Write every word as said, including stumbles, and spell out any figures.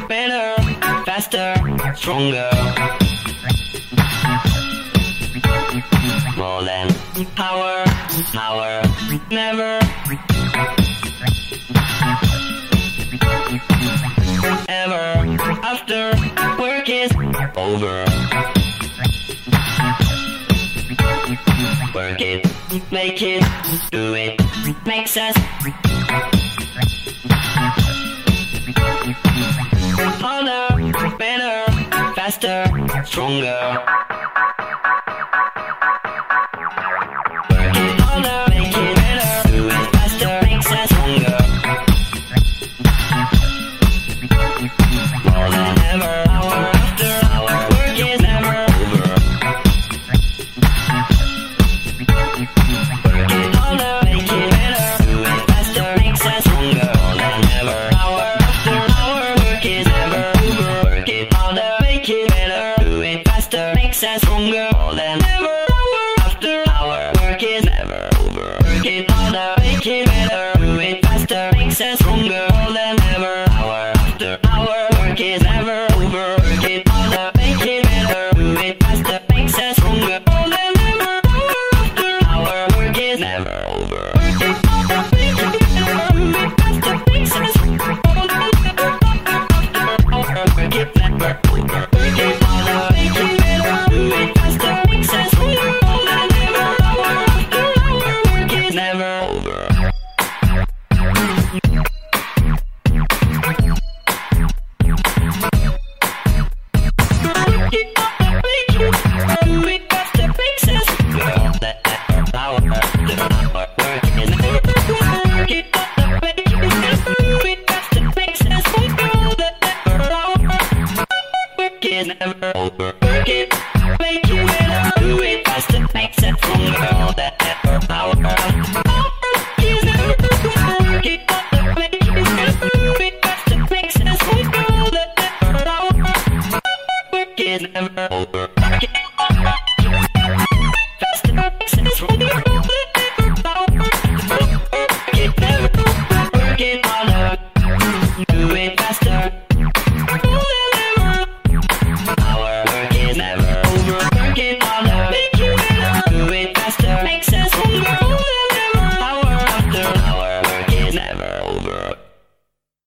better, faster, stronger. More than power, power, never. Ever after work is over. Work it, make it, do it, makes us harder, better, faster, stronger. Work it harder, make it better, do it faster, makes us stronger. More than ever, hour after hour, work is never over. Work it harder, make it better, do it faster, makes us stronger. More than ever, hour after hour, work is never over. Work it harder, make it better, do it faster, makes us stronger. More than ever, hour after hour, work is never over. Work it harder, make it better, do it faster, makes us stronger.